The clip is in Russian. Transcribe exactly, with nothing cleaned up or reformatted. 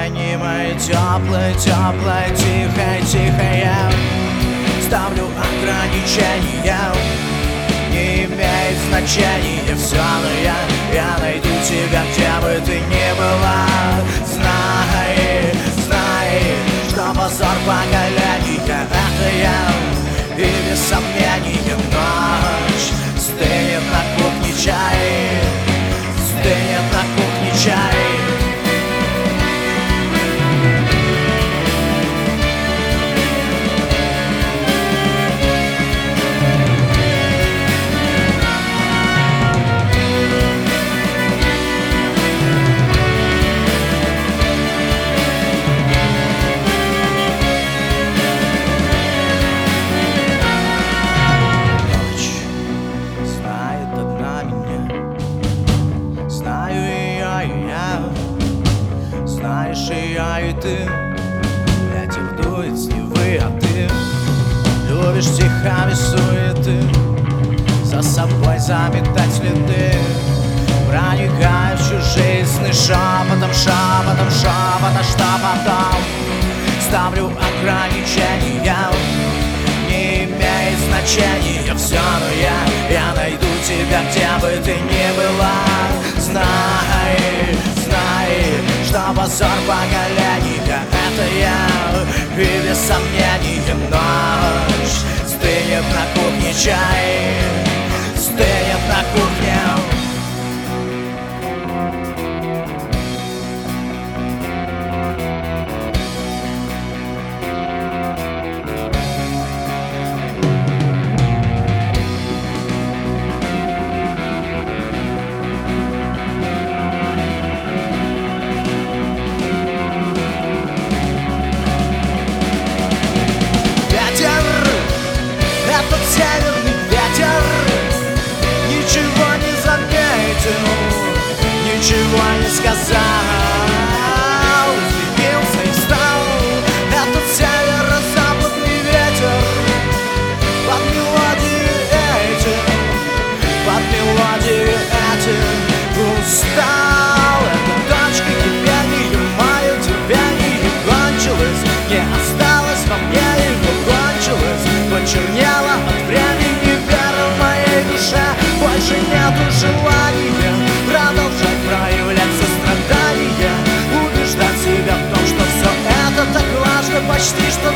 Они мои теплые, теплые, тихое, тихое. Ставлю ограничения, не имеет значения все, но я, я найду тебя, где бы ты ни была. Знай, знай, что позор поколения — это я, и без сомнения ночь стынет на кухне чай, стынет на кухне чай. Знаешь, и я, и ты, ветер дует с Невы, а ты любишь стихами суеты, за собой заметать следы, проникая в чужие сны шепотом, шепотом, шепотом, что потом. Ставлю ограничения, не имеет значения все, но я, я найду тебя, где бы ты ни была. Знай, знай, что позор поколения — это я, и без сомнения ночь стынет на кухне чай, стынет на кухне. Этот северный ветер ничего не заметил, ничего не сказал, изменился и стал. Этот северо-западный ветер под мелодию этим, под мелодию этим устал. Эта точка кипения, мое терпение кончилось, не осталось во мне, его кончилось, почернело от времени вера в моей душе. Больше нету желания продолжать проявлять сострадание, убеждать себя в том, что все это так важно, почти что